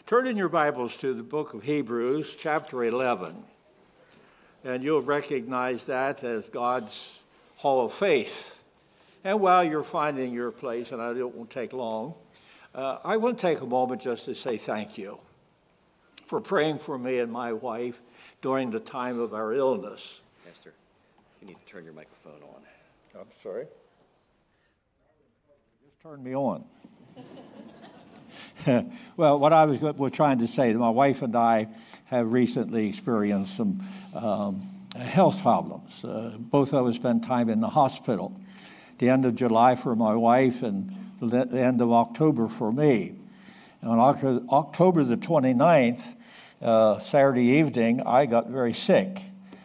Turn in your Bibles to the book of Hebrews, chapter 11, and you'll recognize that as God's hall of faith. And while you're finding your place, and it won't take long, I want to take a moment just to say thank you for praying for me and my wife during the time of our illness. Pastor, you need to turn your microphone on. I'm sorry. Just turn me on. Well, what I was trying to say, my wife and I have recently experienced some health problems. Both of us spent time in the hospital. The end of July for my wife and the end of October for me. And on October the 29th, Saturday evening, I got very sick.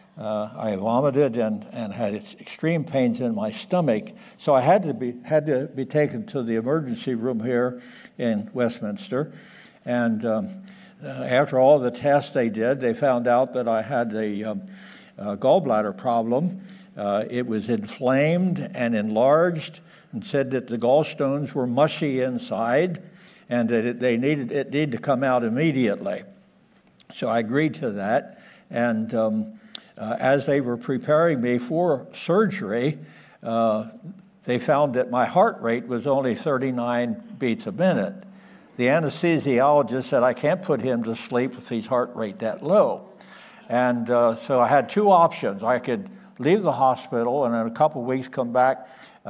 I vomited and had extreme pains in my stomach, so I had to be taken to the emergency room here in Westminster. And after all the tests they did, they found out that I had a gallbladder problem. It was inflamed and enlarged, and said that the gallstones were mushy inside, and that it needed to come out immediately. So I agreed to that, and as they were preparing me for surgery, they found that my heart rate was only 39 beats a minute. The anesthesiologist said, I can't put him to sleep with his heart rate that low. And so I had two options. I could leave the hospital and in a couple of weeks come back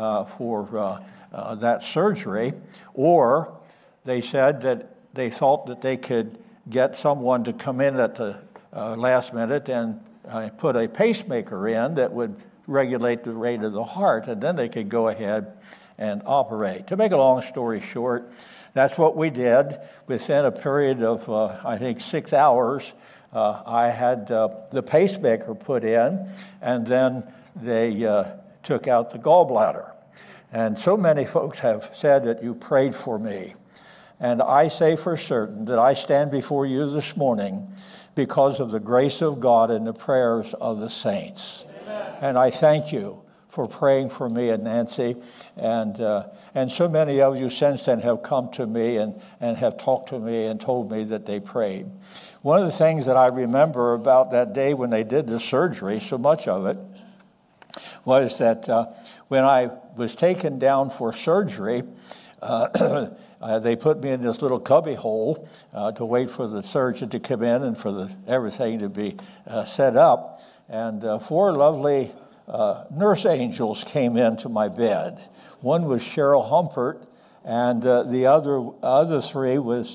for that surgery, or they said that they thought that they could get someone to come in at the last minute and put a pacemaker in that would regulate the rate of the heart, and then they could go ahead and operate. To make a long story short, that's what we did. Within a period of, I think, 6 hours, I had the pacemaker put in, and then they took out the gallbladder. And so many folks have said that you prayed for me. And I say for certain that I stand before you this morning because of the grace of God and the prayers of the saints. Amen. And I thank you for praying for me and Nancy. And so many of you since then have come to me and have talked to me and told me that they prayed. One of the things that I remember about that day when they did the surgery, so much of it, was that when I was taken down for surgery, they put me in this little cubby hole to wait for the surgeon to come in and for everything to be set up. And four lovely nurse angels came into my bed. One was Cheryl Humpert, and the other three was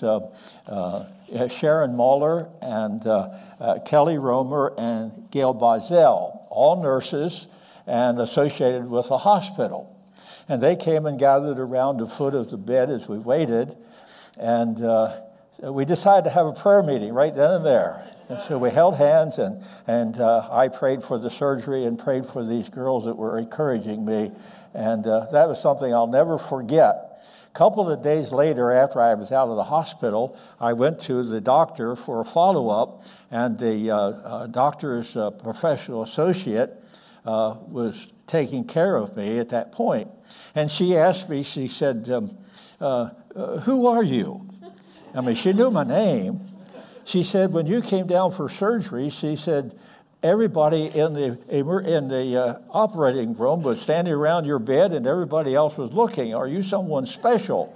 Sharon Muller and Kelly Romer and Gail Bozell, all nurses and associated with the hospital. And they came and gathered around the foot of the bed as we waited. And we decided to have a prayer meeting right then and there. And so we held hands, and I prayed for the surgery and prayed for these girls that were encouraging me. And that was something I'll never forget. A couple of days later, after I was out of the hospital, I went to the doctor for a follow-up. And the doctor's professional associate was taking care of me at that point. And she asked me, she said, who are you? I mean, she knew my name. She said, when you came down for surgery, she said, everybody in the operating room was standing around your bed and everybody else was looking. Are you someone special?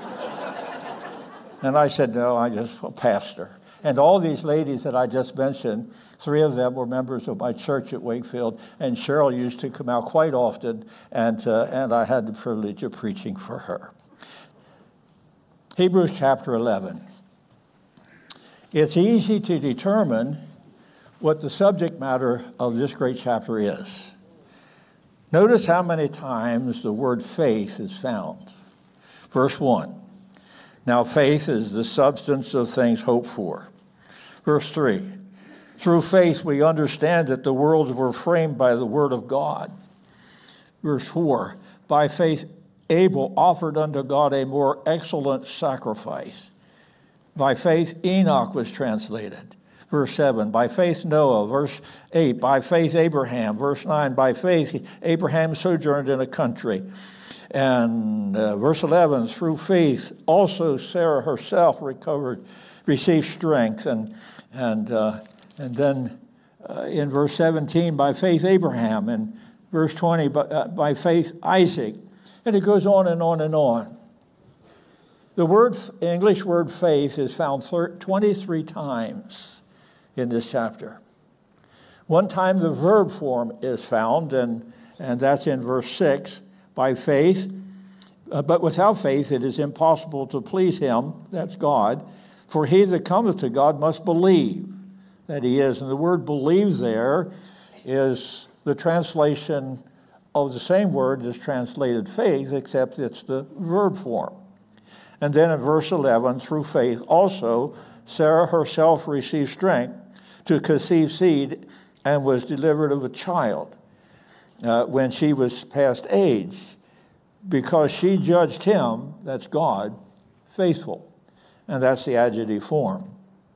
And I said, no, I'm just a pastor. And all these ladies that I just mentioned, three of them were members of my church at Wakefield, and Cheryl used to come out quite often, and I had the privilege of preaching for her. Hebrews chapter 11. It's easy to determine what the subject matter of this great chapter is. Notice how many times the word faith is found. Verse 1. Now faith is the substance of things hoped for. Verse 3, through faith we understand that the worlds were framed by the word of God. Verse 4, by faith Abel offered unto God a more excellent sacrifice. By faith Enoch was translated. Verse 7, by faith Noah. Verse 8, by faith Abraham. Verse 9, by faith Abraham sojourned in a country And verse 11, through faith, also Sarah herself received strength. And then in verse 17, by faith Abraham. And verse 20, by faith Isaac. And it goes on and on and on. The English word faith is found 23 times in this chapter. One time the verb form is found, and that's in verse 6, by faith. But without faith it is impossible to please him, that's God. For he that cometh to God must believe that he is. And the word believe there is the translation of the same word that's translated faith, except it's the verb form. And then in verse 11, through faith also, Sarah herself received strength to conceive seed and was delivered of a child when she was past age, because she judged him, that's God, faithful. And that's the adjective form.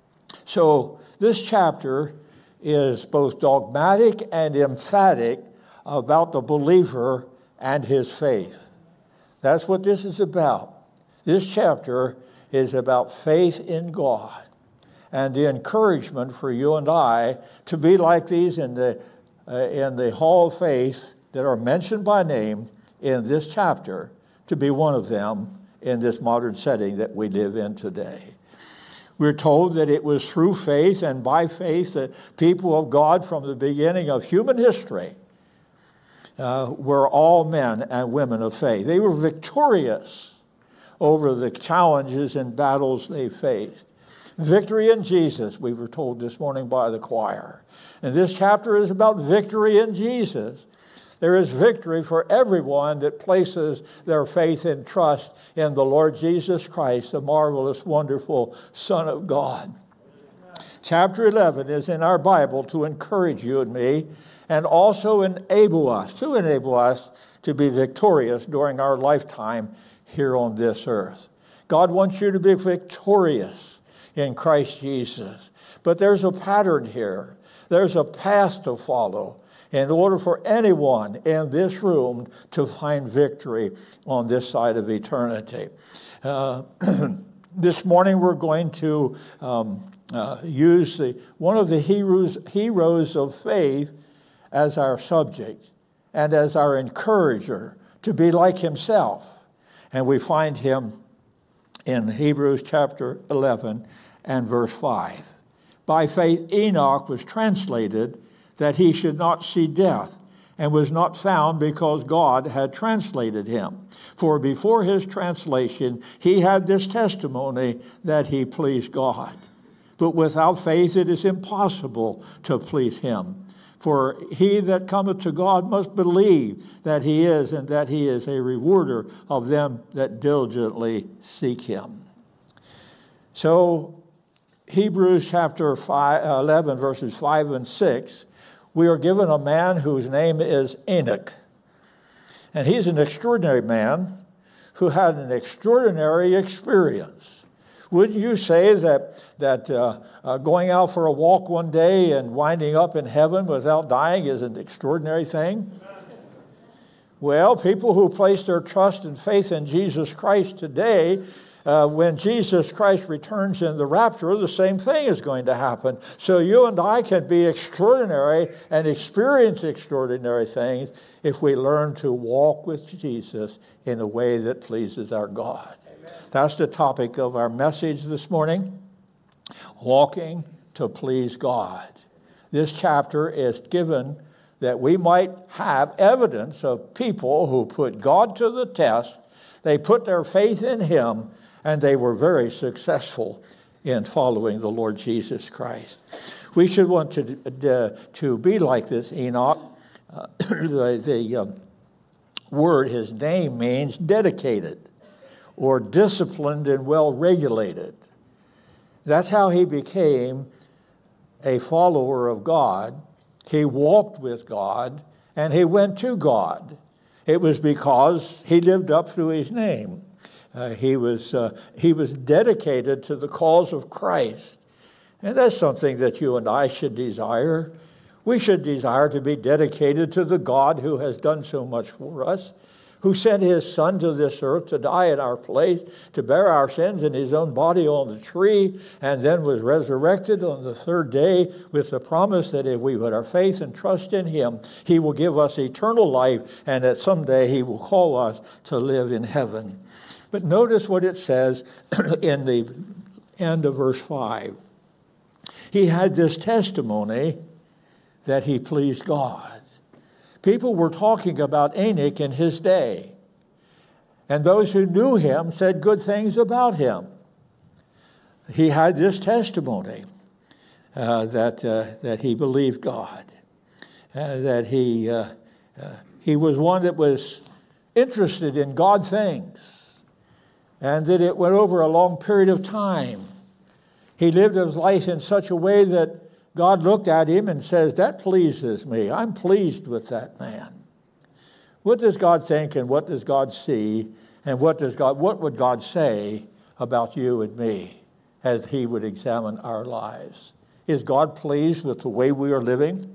So this chapter is both dogmatic and emphatic about the believer and his faith. That's what this is about. This chapter is about faith in God and the encouragement for you and I to be like these in the hall of faith that are mentioned by name in this chapter, to be one of them in this modern setting that we live in today. We're told that it was through faith and by faith that people of God from the beginning of human history were all men and women of faith. They were victorious over the challenges and battles they faced. Victory in Jesus, we were told this morning by the choir. And this chapter is about victory in Jesus. There is victory for everyone that places their faith and trust in the Lord Jesus Christ, the marvelous, wonderful Son of God. Chapter 11 is in our Bible to encourage you and me, and also enable us to be victorious during our lifetime here on this earth. God wants you to be victorious in Christ Jesus. But there's a pattern here. There's a path to follow in order for anyone in this room to find victory on this side of eternity. This morning we're going to use one of the heroes of faith as our subject and as our encourager to be like himself. And we find him in Hebrews chapter 11 and verse 5. By faith Enoch was translated that he should not see death, and was not found because God had translated him. For before his translation, he had this testimony that he pleased God. But without faith it is impossible to please him. For he that cometh to God must believe that he is, and that he is a rewarder of them that diligently seek him. So, Hebrews chapter 11, verses 5 and 6, we are given a man whose name is Enoch. And he's an extraordinary man who had an extraordinary experience. Wouldn't you say that going out for a walk one day and winding up in heaven without dying is an extraordinary thing? Well, people who place their trust and faith in Jesus Christ today, when Jesus Christ returns in the rapture, the same thing is going to happen. So you and I can be extraordinary and experience extraordinary things if we learn to walk with Jesus in a way that pleases our God. Amen. That's the topic of our message this morning, walking to please God. This chapter is given that we might have evidence of people who put God to the test. They put their faith in him, and they were very successful in following the Lord Jesus Christ. We should want to be like this Enoch. The word, his name means dedicated or disciplined and well-regulated. That's how he became a follower of God. He walked with God, and he went to God. It was because he lived up to his name. He was dedicated to the cause of Christ. And that's something that you and I should desire. We should desire to be dedicated to the God who has done so much for us. who sent his Son to this earth to die in our place, to bear our sins in his own body on the tree, and then was resurrected on the third day with the promise that if we put our faith and trust in him, he will give us eternal life, and that someday he will call us to live in heaven. But notice what it says in the end of verse 5. He had this testimony that he pleased God. People were talking about Enoch in his day, and those who knew him said good things about him. He had this testimony that he believed God, that he was one that was interested in God things, and that it went over a long period of time. He lived his life in such a way that God looked at him and says, that pleases me. I'm pleased with that man. What does God think, and what does God see, and what would God say about you and me as he would examine our lives? Is God pleased with the way we are living?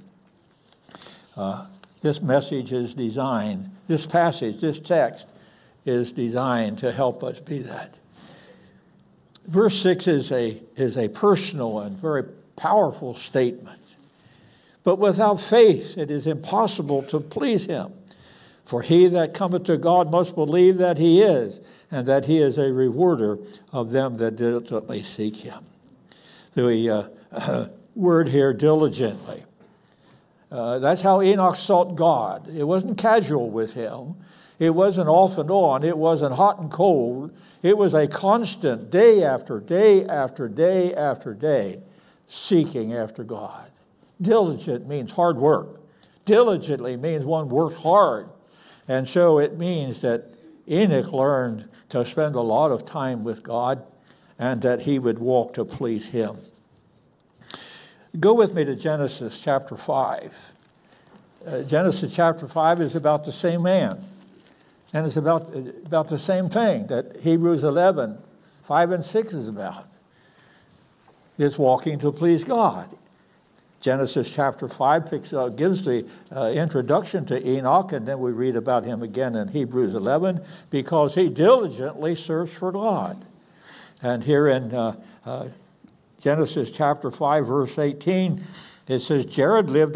This message is designed, this passage, this text is designed to help us be that. Verse 6 is a personal and very powerful statement. But without faith it is impossible to please him. For he that cometh to God must believe that he is, and that he is a rewarder of them that diligently seek him. The word here, diligently. That's how Enoch sought God. It wasn't casual with him. It wasn't off and on. It wasn't hot and cold. It was a constant, day after day after day after day, seeking after God. Diligent means hard work. Diligently means one works hard. And so it means that Enoch learned to spend a lot of time with God, and that he would walk to please him. Go with me to Genesis chapter 5. Genesis chapter 5 is about the same man. And it's about the same thing that Hebrews 11, 5 and 6 is about. It's walking to please God. Genesis chapter 5 gives the introduction to Enoch, and then we read about him again in Hebrews 11, because he diligently searched for God. And here in Genesis chapter 5, verse 18, it says, Jared lived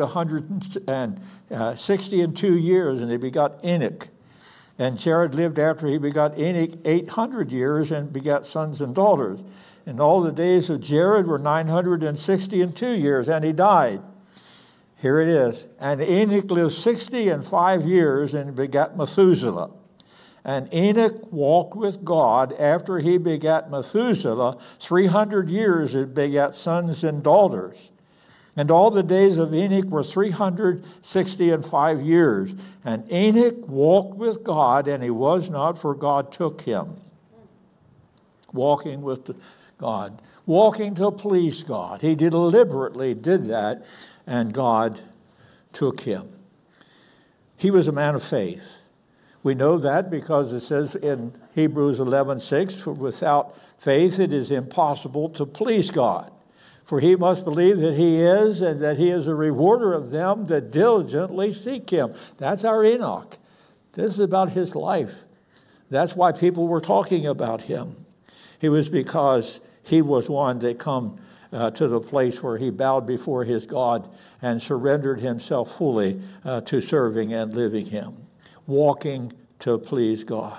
162 years, and he begot Enoch. And Jared lived after he begot Enoch 800 years and begat sons and daughters. And all the days of Jared were 962 years, and he died. Here it is. And Enoch lived 65 years and begat Methuselah. And Enoch walked with God after he begat Methuselah 300 years and begat sons and daughters. And all the days of Enoch were 365 years. And Enoch walked with God, and he was not, for God took him. Walking with God. Walking to please God. He deliberately did that, and God took him. He was a man of faith. We know that because it says in Hebrews 11:6, for without faith it is impossible to please God. For he must believe that he is, and that he is a rewarder of them that diligently seek him. That's our Enoch. This is about his life. That's why people were talking about him. It was because he was one that come to the place where he bowed before his God and surrendered himself fully to serving and living him, walking to please God.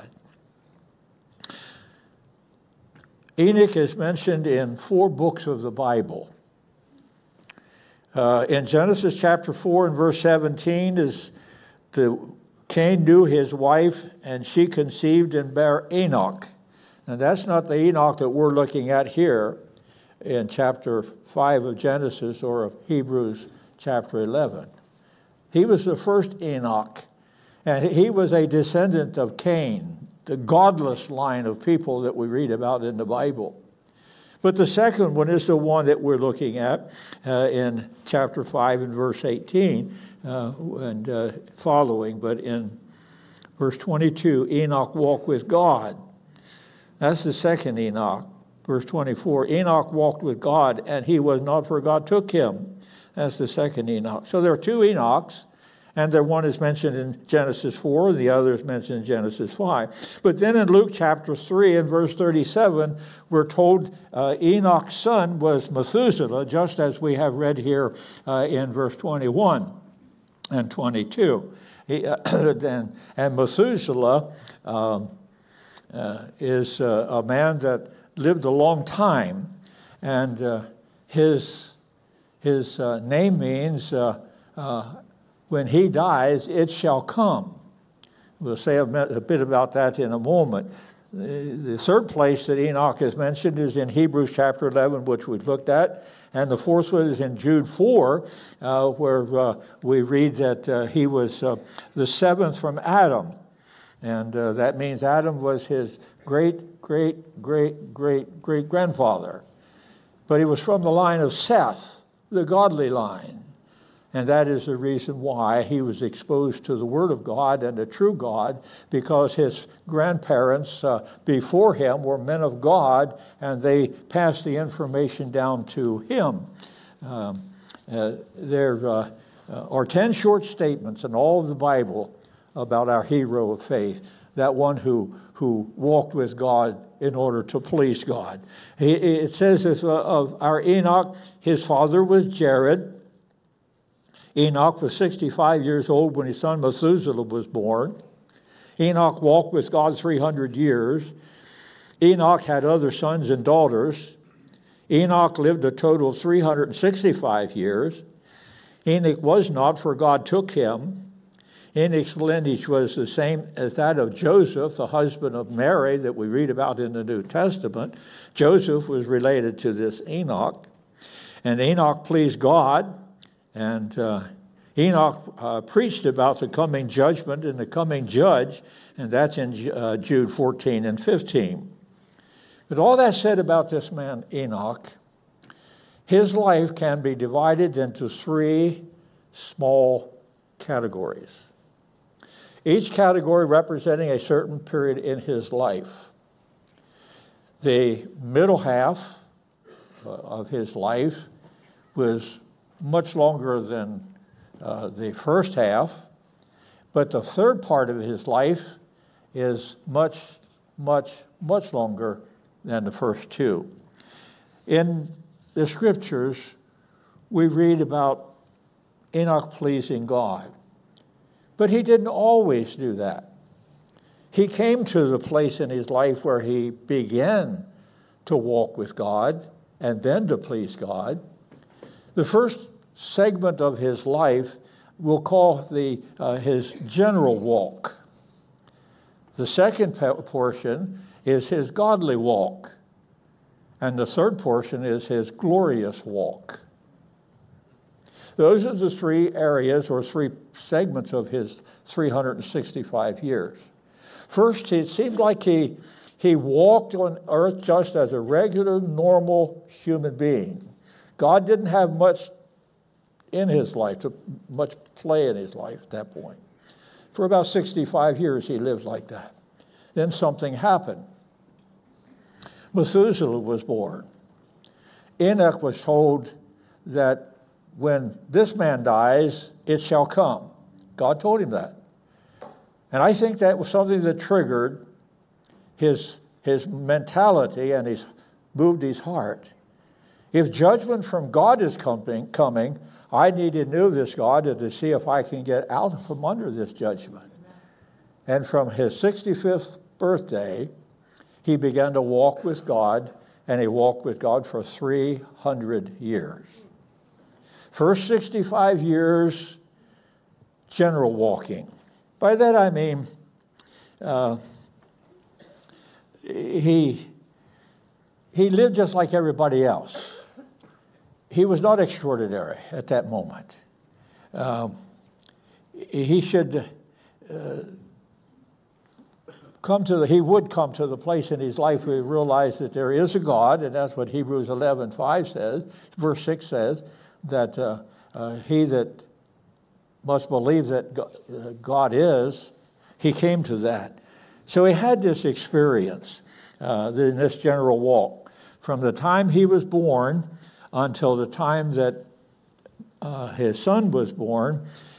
Enoch is mentioned in 4 books of the Bible. In Genesis chapter 4 and verse 17 is Cain knew his wife, and she conceived and bare Enoch. And that's not the Enoch that we're looking at here in chapter 5 of Genesis or of Hebrews chapter 11. He was the first Enoch, and he was a descendant of Cain, the godless line of people that we read about in the Bible. But the second one is the one that we're looking at in chapter 5 and verse 18 and following. But in verse 22, Enoch walked with God. That's the second Enoch. Verse 24, Enoch walked with God, and he was not, for God took him. That's the second Enoch. So there are 2 Enochs, And the one is mentioned in Genesis 4, and the other is mentioned in Genesis 5. But then in Luke chapter 3 and verse 37, we're told Enoch's son was Methuselah, just as we have read here in verse 21 and 22. And Methuselah is a man that lived a long time, and his name means when he dies, it shall come. We'll say a bit about that in a moment. The third place that Enoch is mentioned is in Hebrews chapter 11, which we've looked at. And the fourth one is in Jude 4, where we read that he was the seventh from Adam. And that means Adam was his great-great-great-great-great-grandfather. But he was from the line of Seth, the godly line. And that is the reason why he was exposed to the Word of God and the true God, because his grandparents before him were men of God, and they passed the information down to him. There are 10 short statements in all of the Bible about our hero of faith, that one who walked with God in order to please God. It says of our Enoch, his father was Jared. Enoch was 65 years old when his son Methuselah was born. Enoch walked with God 300 years. Enoch had other sons and daughters. Enoch lived a total of 365 years. Enoch was not, for God took him. Enoch's lineage was the same as that of Joseph, the husband of Mary that we read about in the New Testament. Joseph was related to this Enoch. And Enoch pleased God. And Enoch preached about the coming judgment and the coming judge, and that's in Jude 14 and 15. But all that said about this man Enoch, his life can be divided into three small categories, each category representing a certain period in his life. The middle half of his life was much longer than the first half, but the third part of his life is much, much, much longer than the first two. In the scriptures, we read about Enoch pleasing God, but he didn't always do that. He came to the place in his life where he began to walk with God and then to please God. The first segment of his life we'll call his general walk. The second portion is his godly walk. And the third portion is his glorious walk. Those are the three areas or three segments of his 365 years. First, it seems like he walked on earth just as a regular, normal human being. God didn't have much in his life, much play in his life at that point. For about 65 years, he lived like that. Then something happened. Methuselah was born. Enoch was told that when this man dies, it shall come. God told him that. And I think that was something that triggered his mentality and moved his heart. If judgment from God is coming, I need to know this God to see if I can get out from under this judgment. And from his 65th birthday, he began to walk with God, and he walked with God for 300 years. First 65 years, general walking. By that I mean, he lived just like everybody else. He was not extraordinary at that moment. He would come to the place in his life where he realized that there is a God, and that's what Hebrews 11:5 says. Verse 6 says that he that must believe that God is, he came to that. So he had this experience in this general walk. From the time he was born until the time that his son was born,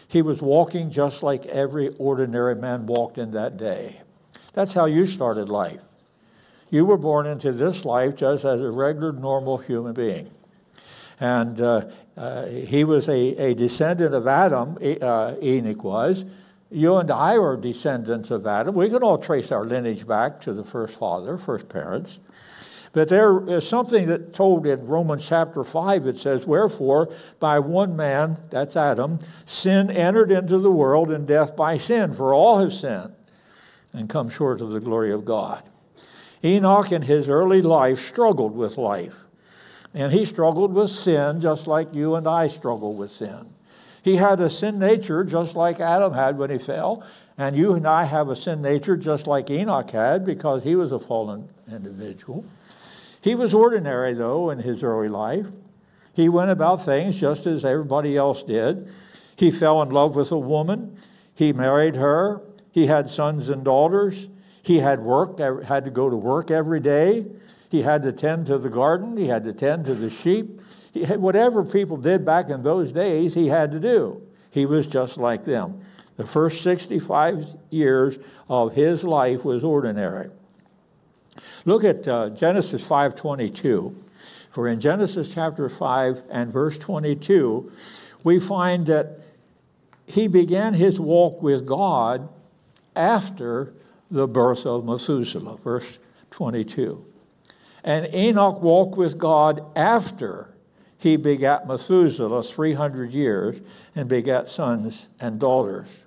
He was walking just like every ordinary man walked in that day. That's how you started life. You were born into this life just as a regular, normal human being. And he was a descendant of Adam, Enoch was. You and I are descendants of Adam. We can all trace our lineage back to the first father, first parents. But there is something that told in Romans chapter 5, it says, wherefore, by one man, that's Adam, sin entered into the world, and death by sin. For all have sinned and come short of the glory of God. Enoch in his early life struggled with life. And he struggled with sin just like you and I struggle with sin. He had a sin nature just like Adam had when he fell. And you and I have a sin nature just like Enoch had because he was a fallen individual. He was ordinary, though, in his early life. He went about things just as everybody else did. He fell in love with a woman. He married her. He had sons and daughters. He had to go to work every day. He had to tend to the garden. He had to tend to the sheep. Whatever people did back in those days, he had to do. He was just like them. The first 65 years of his life was ordinary. Look at Genesis 5:22. For in Genesis chapter 5 and verse 22, we find that he began his walk with God after the birth of Methuselah, verse 22. And Enoch walked with God after he begat Methuselah 300 years and begat sons and daughters.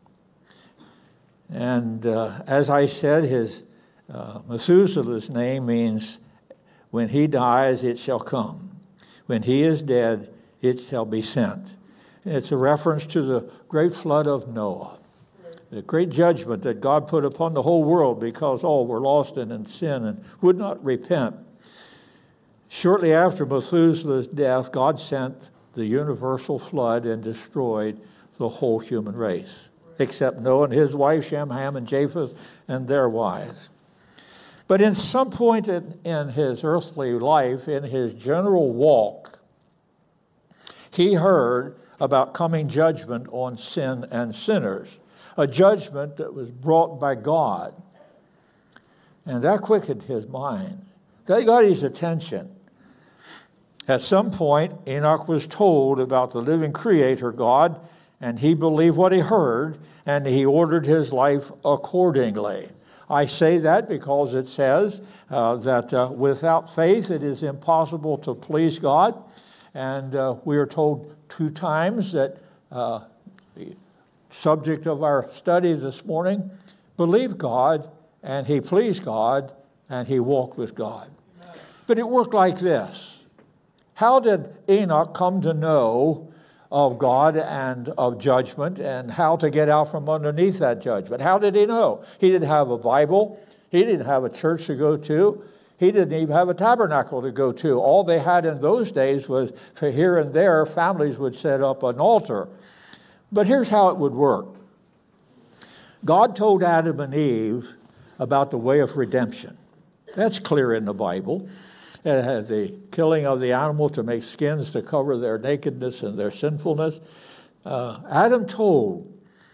And as I said, Methuselah's name means when he dies, it shall come. When he is dead, it shall be sent. It's a reference to the great flood of Noah, the great judgment that God put upon the whole world because all were lost in sin and would not repent. Shortly after Methuselah's death, God sent the universal flood and destroyed the whole human race, except Noah and his wife, Shem, Ham, and Japheth, and their wives. But in some point in his earthly life, in his general walk, he heard about coming judgment on sin and sinners, a judgment that was brought by God. And that quickened his mind. That got his attention. At some point, Enoch was told about the living Creator God, and he believed what he heard, and he ordered his life accordingly. I say that because it says that without faith it is impossible to please God. And we are told 2 times that the subject of our study this morning, believed God, and he pleased God, and he walked with God. But it worked like this. How did Enoch come to know of God and of judgment and how to get out from underneath that judgment? How did he know? He didn't have a Bible. He didn't have a church to go to. He didn't even have a tabernacle to go to. All they had in those days was, for here and there, families would set up an altar. But here's how it would work. God told Adam and Eve about the way of redemption. That's clear in the Bible. It had the killing of the animal to make skins to cover their nakedness and their sinfulness. Adam told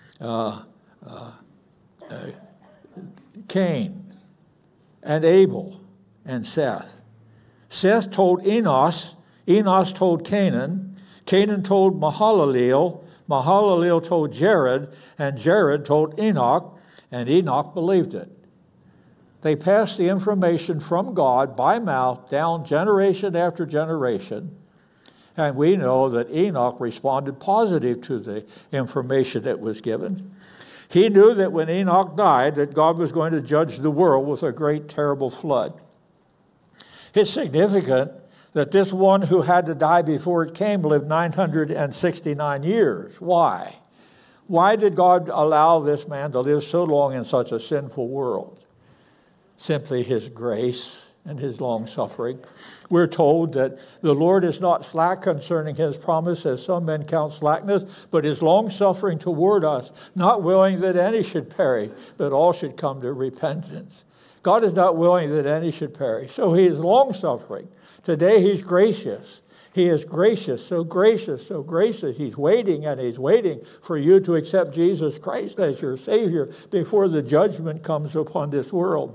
Cain and Abel and Seth. Seth told Enos. Enos told Canaan. Canaan told Mahalaleel. Mahalaleel told Jared. And Jared told Enoch. And Enoch believed it. They passed the information from God by mouth down generation after generation. And we know that Enoch responded positive to the information that was given. He knew that when Enoch died, that God was going to judge the world with a great, terrible flood. It's significant that this one who had to die before it came lived 969 years. Why? Why did God allow this man to live so long in such a sinful world? Simply his grace and his long-suffering. We're told that the Lord is not slack concerning his promise, as some men count slackness, but is long-suffering toward us, not willing that any should perish, but all should come to repentance. God is not willing that any should perish, so he is long-suffering. Today he's gracious. He is gracious, so gracious, so gracious. He's waiting and he's waiting for you to accept Jesus Christ as your Savior before the judgment comes upon this world.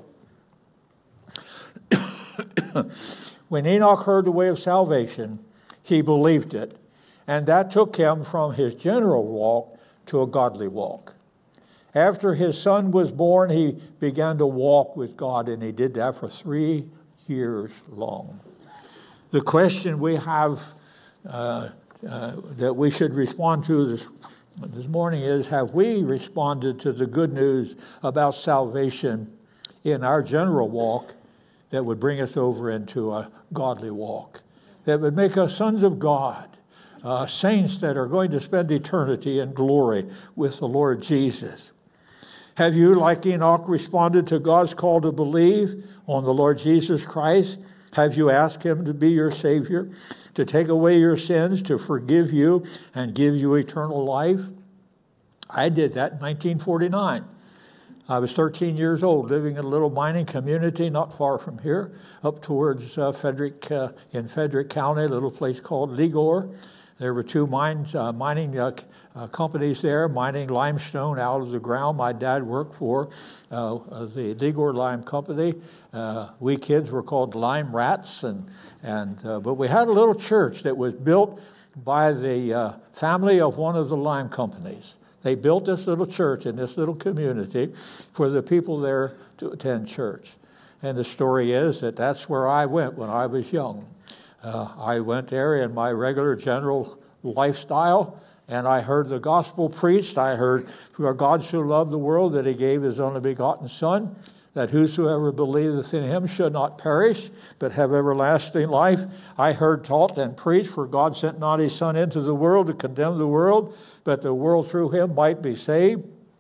When Enoch heard the way of salvation, he believed it, and that took him from his general walk to a godly walk. After his son was born, he began to walk with God, and he did that for 3 years long. The question we have that we should respond to this morning is, have we responded to the good news about salvation in our general walk that would bring us over into a godly walk, that would make us sons of God, saints that are going to spend eternity in glory with the Lord Jesus? Have you, like Enoch, responded to God's call to believe on the Lord Jesus Christ? Have you asked him to be your Savior, to take away your sins, to forgive you, and give you eternal life? I did that in 1949. I was 13 years old, living in a little mining community not far from here, up towards Frederick County, a little place called Ligor. There were two mining companies there, mining limestone out of the ground. My dad worked for the Ligor Lime Company. We kids were called lime rats, but we had a little church that was built by the family of one of the lime companies. They built this little church in this little community for the people there to attend church. And the story is that that's where I went when I was young. I went there in my regular general lifestyle, and I heard the gospel preached. I heard, for God so loved the world that he gave his only begotten Son, that whosoever believeth in him should not perish, but have everlasting life. I heard taught and preached, for God sent not his Son into the world to condemn the world, but the world through him might be saved.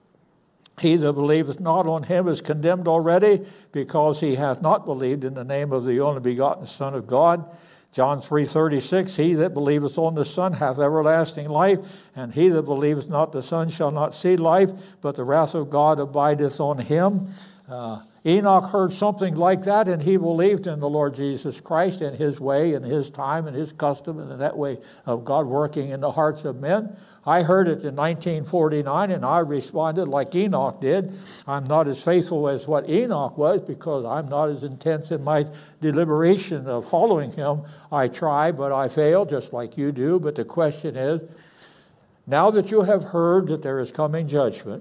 He that believeth not on him is condemned already, because he hath not believed in the name of the only begotten Son of God. John 3:36, he that believeth on the Son hath everlasting life, and he that believeth not the Son shall not see life, but the wrath of God abideth on him. Enoch heard something like that, and he believed in the Lord Jesus Christ and his way and his time and his custom and that way of God working in the hearts of men. I heard it in 1949, and I responded like Enoch did. I'm not as faithful as what Enoch was, because I'm not as intense in my deliberation of following him. I try, but I fail, just like you do. But the question is, now that you have heard that there is coming judgment,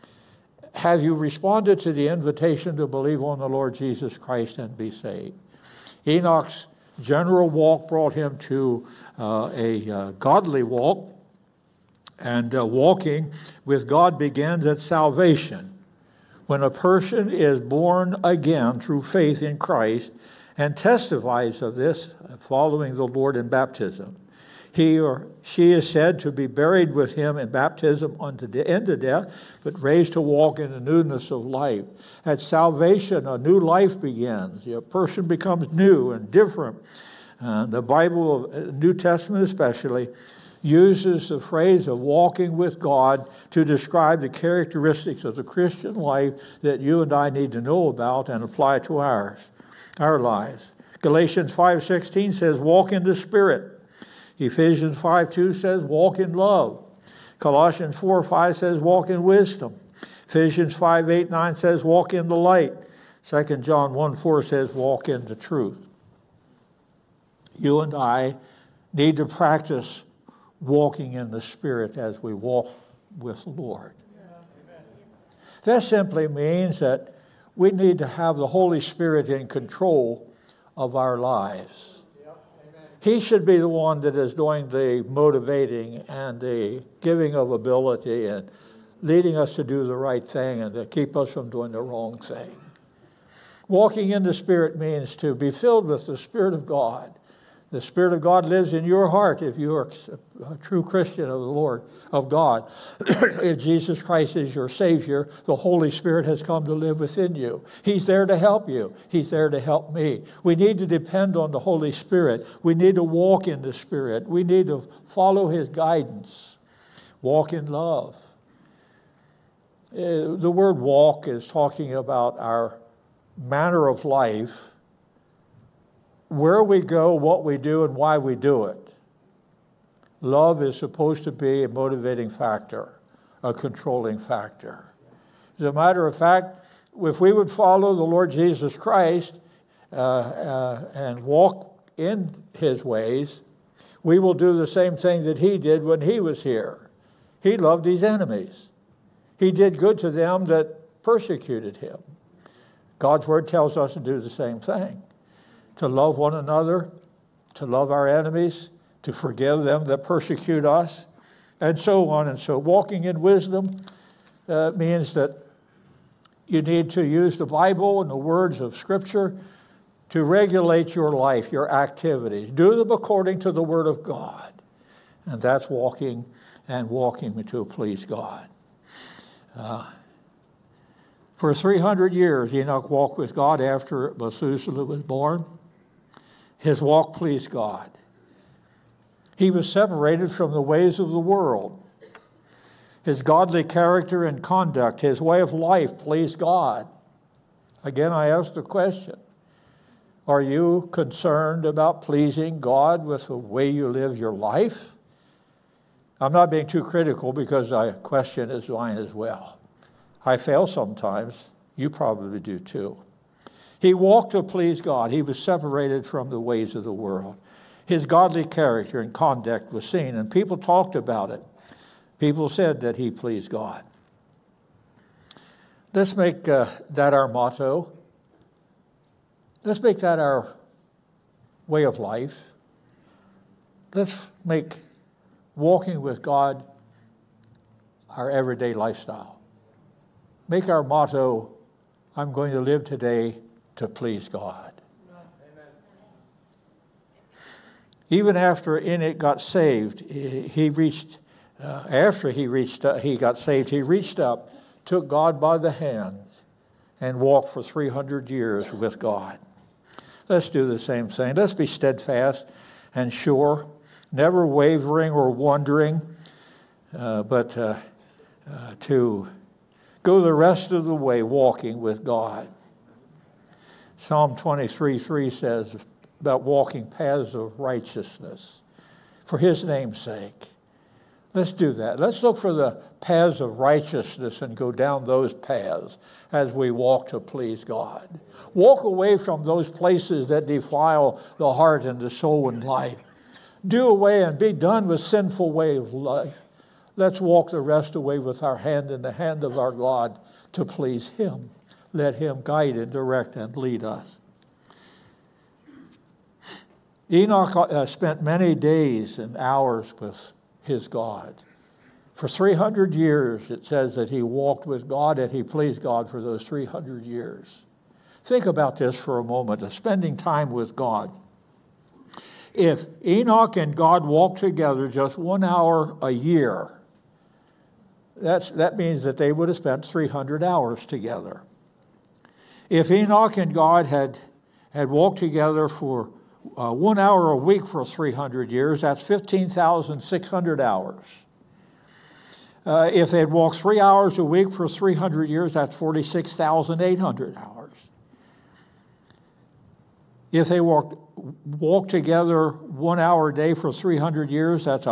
have you responded to the invitation to believe on the Lord Jesus Christ and be saved? Enoch's general walk brought him to a godly walk, and walking with God begins at salvation, when a person is born again through faith in Christ and testifies of this following the Lord in baptism. He or she is said to be buried with him in baptism unto death, but raised to walk in the newness of life. At salvation, a new life begins. A person becomes new and different. The Bible, New Testament especially, uses the phrase of walking with God to describe the characteristics of the Christian life that you and I need to know about and apply to our lives. Galatians 5:16 says, walk in the Spirit. Ephesians 5:2 says, walk in love. Colossians 4:5 says, walk in wisdom. Ephesians 5:8-9 says, walk in the light. 2 John 1:4 says, walk in the truth. You and I need to practice walking in the Spirit as we walk with the Lord. That simply means that we need to have the Holy Spirit in control of our lives. He should be the one that is doing the motivating and the giving of ability and leading us to do the right thing and to keep us from doing the wrong thing. Walking in the Spirit means to be filled with the Spirit of God. The Spirit of God lives in your heart if you are a true Christian of the Lord, of God. If Jesus Christ is your Savior, the Holy Spirit has come to live within you. He's there to help you. He's there to help me. We need to depend on the Holy Spirit. We need to walk in the Spirit. We need to follow His guidance. Walk in love. The word walk is talking about our manner of life where we go, what we do, and why we do it. Love is supposed to be a motivating factor, a controlling factor. As a matter of fact, if we would follow the Lord Jesus Christ and walk in his ways, we will do the same thing that he did when he was here. He loved his enemies. He did good to them that persecuted him. God's word tells us to do the same thing, to love one another, to love our enemies, to forgive them that persecute us, and so on. And so walking in wisdom means that you need to use the Bible and the words of Scripture to regulate your life, your activities. Do them according to the Word of God. And that's walking to please God. For 300 years, Enoch walked with God after Methuselah was born. His walk pleased God. He was separated from the ways of the world. His godly character and conduct, his way of life pleased God. Again, I ask the question, are you concerned about pleasing God with the way you live your life? I'm not being too critical because I question is mine as well. I fail sometimes. You probably do too. He walked to please God. He was separated from the ways of the world. His godly character and conduct was seen, and people talked about it. People said that he pleased God. Let's make that our motto. Let's make that our way of life. Let's make walking with God our everyday lifestyle. Make our motto, I'm going to live today to please God. Amen. Even after Enoch got saved, he got saved, he reached up, took God by the hand, and walked for 300 years with God. Let's do the same thing. Let's be steadfast and sure, never wavering or wondering, but to go the rest of the way walking with God. Psalm 23:3 says about walking paths of righteousness for his name's sake. Let's do that. Let's look for the paths of righteousness and go down those paths as we walk to please God. Walk away from those places that defile the heart and the soul and life. Do away and be done with sinful way of life. Let's walk the rest away with our hand in the hand of our God to please him. Let him guide and direct and lead us. Enoch spent many days and hours with his God. For 300 years, it says that he walked with God and he pleased God for those 300 years. Think about this for a moment, of spending time with God. If Enoch and God walked together just 1 hour a year, that means that they would have spent 300 hours together. If Enoch and God had walked together for 1 hour a week for 300 years, that's 15,600 hours. If they had walked 3 hours a week for 300 years, that's 46,800 hours. If they walked together 1 hour a day for 300 years, that's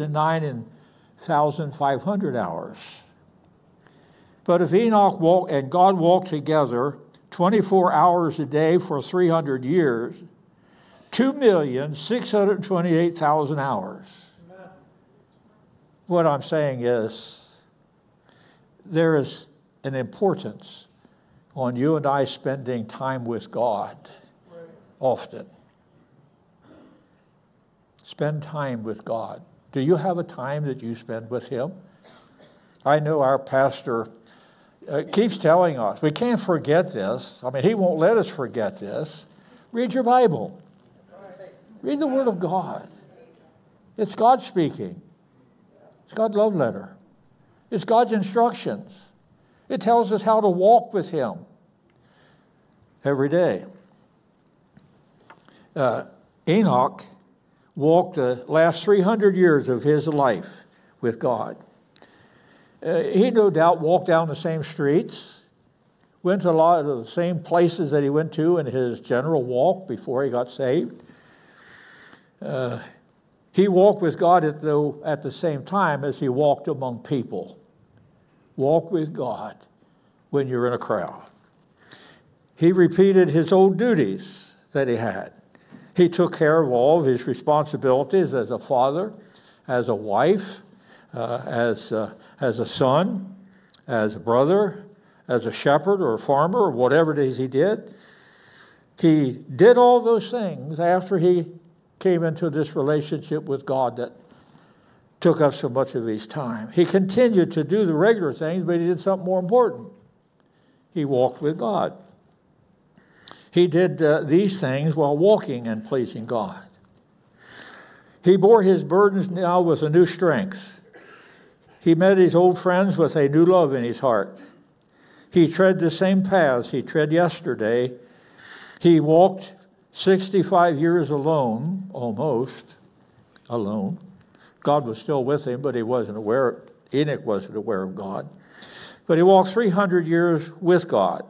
109,500 hours. But if Enoch and God walked together 24 hours a day for 300 years, 2,628,000 hours. What I'm saying is, there is an importance on you and I spending time with God often. Spend time with God. Do you have a time that you spend with him? I know our pastor keeps telling us, we can't forget this. I mean, he won't let us forget this. Read your Bible. Read the Word of God. It's God speaking. It's God's love letter. It's God's instructions. It tells us how to walk with him every day. Enoch walked the last 300 years of his life with God. He no doubt walked down the same streets, went to a lot of the same places that he went to in his general walk before he got saved. He walked with God at the same time as he walked among people. Walk with God when you're in a crowd. He repeated his old duties that he had. He took care of all of his responsibilities as a father, as a wife, as a son, as a brother, as a shepherd or a farmer or whatever it is he did. He did all those things after he came into this relationship with God that took up so much of his time. He continued to do the regular things, but he did something more important. He walked with God. He did these things while walking and pleasing God. He bore his burdens now with a new strength. He met his old friends with a new love in his heart. He tread the same paths he tread yesterday. He walked 65 years alone, almost alone. God was still with him, but he wasn't aware. Enoch wasn't aware of God. But he walked 300 years with God.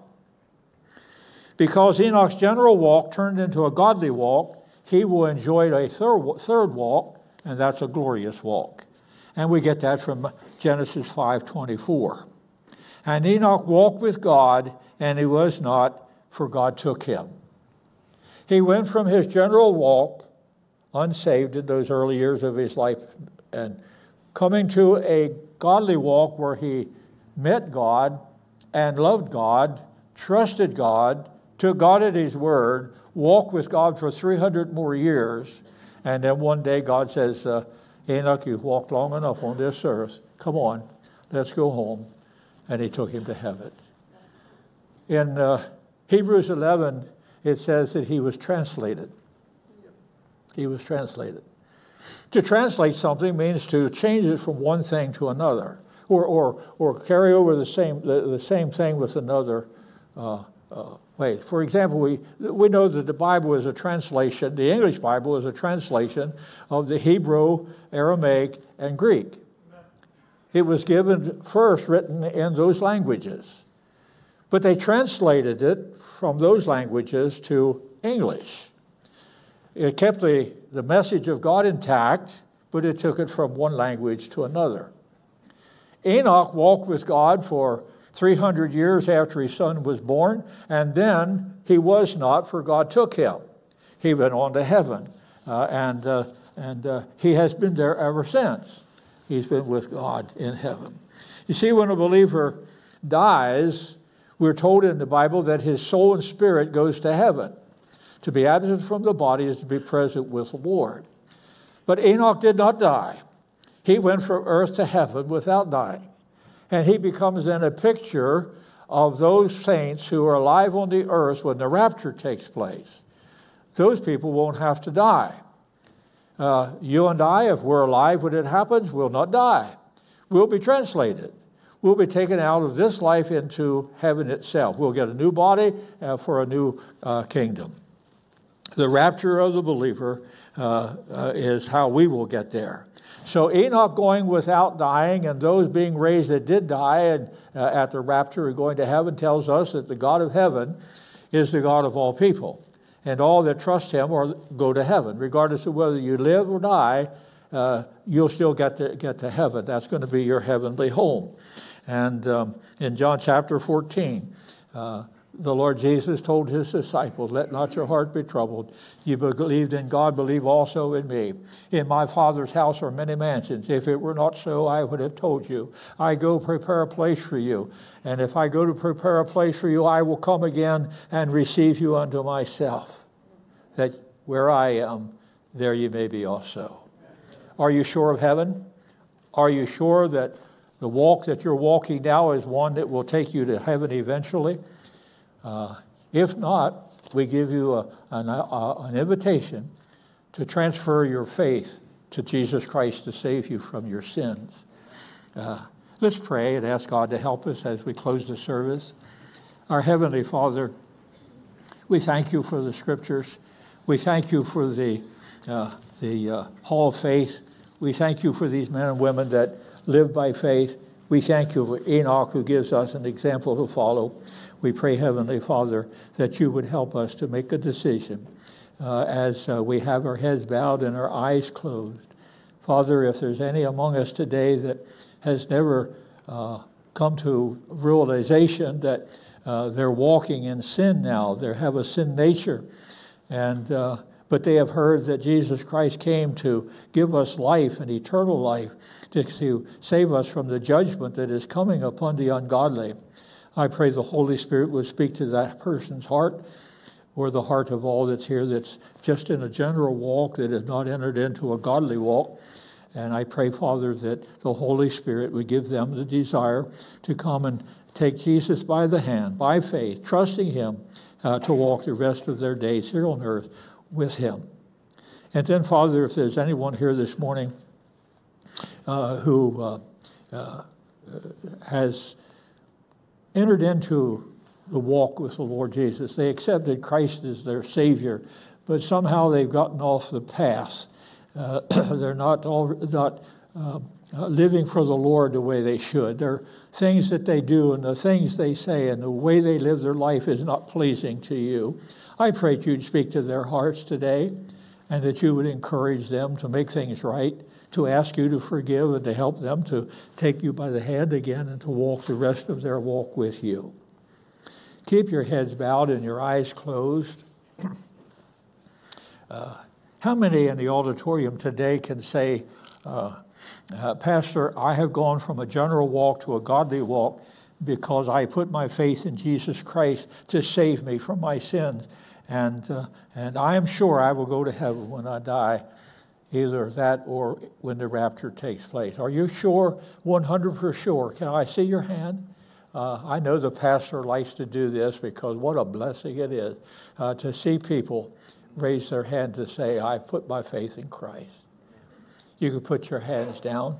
Because Enoch's general walk turned into a godly walk, he will enjoy a third walk, and that's a glorious walk. And we get that from Genesis 5:24. And Enoch walked with God, and he was not, for God took him. He went from his general walk, unsaved in those early years of his life, and coming to a godly walk where he met God and loved God, trusted God, took God at his word, walked with God for 300 more years, and then one day God says, Enoch, you've walked long enough on this earth. Come on, let's go home. And he took him to heaven. In Hebrews 11, it says that he was translated. He was translated. To translate something means to change it from one thing to another, or carry over the same thing with another way. For example, we know that the Bible is a translation, the English Bible is a translation of the Hebrew, Aramaic, and Greek. It was given first written in those languages. But they translated it from those languages to English. It kept the message of God intact, but it took it from one language to another. Enoch walked with God for 300 years after his son was born, and then he was not, for God took him. He went on to heaven, and he has been there ever since. He's been with God in heaven. You see, when a believer dies, we're told in the Bible that his soul and spirit goes to heaven. To be absent from the body is to be present with the Lord. But Enoch did not die. He went from earth to heaven without dying. And he becomes then a picture of those saints who are alive on the earth when the rapture takes place. Those people won't have to die. You and I, if we're alive when it happens, will not die. We'll be translated. We'll be taken out of this life into heaven itself. We'll get a new body for a new kingdom. The rapture of the believer is how we will get there. So Enoch going without dying, and those being raised that did die and at the rapture are going to heaven, tells us that the God of heaven is the God of all people. And all that trust him or go to heaven. Regardless of whether you live or die, you'll still get to heaven. That's going to be your heavenly home. And in John chapter 14, the Lord Jesus told his disciples, let not your heart be troubled. You believed in God, believe also in me. In my Father's house are many mansions. If it were not so, I would have told you. I go prepare a place for you. And if I go to prepare a place for you, I will come again and receive you unto myself, that where I am, there you may be also. Are you sure of heaven? Are you sure that the walk that you're walking now is one that will take you to heaven eventually? If not, we give you an invitation to transfer your faith to Jesus Christ to save you from your sins. Let's pray and ask God to help us as we close the service. Our Heavenly Father, we thank you for the Scriptures. We thank you for the Hall of Faith. We thank you for these men and women that live by faith. We thank you for Enoch, who gives us an example to follow. We pray, Heavenly Father, that you would help us to make a decision as we have our heads bowed and our eyes closed. Father, if there's any among us today that has never come to realization that they're walking in sin now, they have a sin nature, but they have heard that Jesus Christ came to give us life and eternal life, to save us from the judgment that is coming upon the ungodly. I pray the Holy Spirit would speak to that person's heart, or the heart of all that's here that's just in a general walk, that has not entered into a godly walk. And I pray, Father, that the Holy Spirit would give them the desire to come and take Jesus by the hand, by faith, trusting him to walk the rest of their days here on earth with him. And then, Father, if there's anyone here this morning who has entered into the walk with the Lord Jesus, they accepted Christ as their Savior, but somehow they've gotten off the path. They're not living for the Lord the way they should. There are things that they do and the things they say and the way they live their life is not pleasing to you. I pray that you'd speak to their hearts today and that you would encourage them to make things right, to ask you to forgive and to help them to take you by the hand again and to walk the rest of their walk with you. Keep your heads bowed and your eyes closed. How many in the auditorium today can say, Pastor, I have gone from a general walk to a godly walk because I put my faith in Jesus Christ to save me from my sins. And I am sure I will go to heaven when I die, either that or when the rapture takes place. Are you sure, 100% sure? Can I see your hand? I know the pastor likes to do this because what a blessing it is to see people raise their hand to say, I put my faith in Christ. You can put your hands down.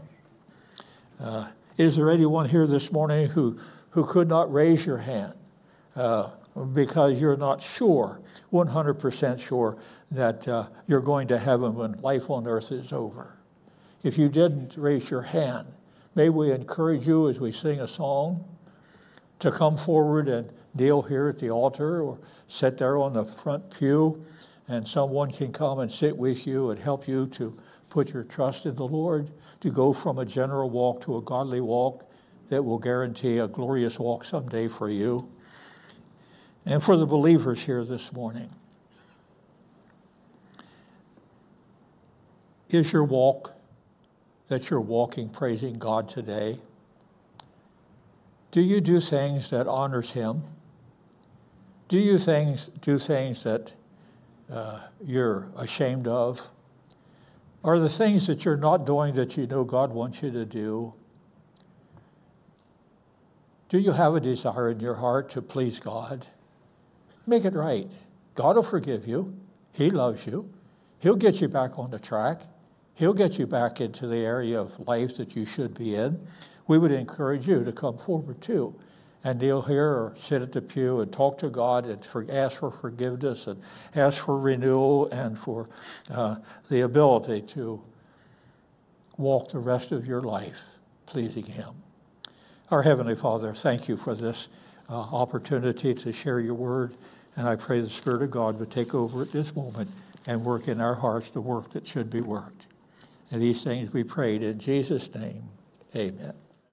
Is there anyone here this morning who could not raise your hand because you're not sure, 100% sure, that you're going to heaven when life on earth is over? If you didn't raise your hand, may we encourage you as we sing a song to come forward and kneel here at the altar or sit there on the front pew, and someone can come and sit with you and help you to put your trust in the Lord, to go from a general walk to a godly walk that will guarantee a glorious walk someday for you. And for the believers here this morning, is your walk that you're walking praising God today? Do you do things that honors him? Do you do things that you're ashamed of? Are the things that you're not doing that you know God wants you to do? Do you have a desire in your heart to please God? Make it right. God will forgive you. He loves you. He'll get you back on the track. He'll get you back into the area of life that you should be in. We would encourage you to come forward too and kneel here or sit at the pew and talk to God and ask for forgiveness and ask for renewal and for the ability to walk the rest of your life pleasing him. Our Heavenly Father, thank you for this opportunity to share your word, and I pray the Spirit of God would take over at this moment and work in our hearts the work that should be worked. And these things we prayed in Jesus' name. Amen.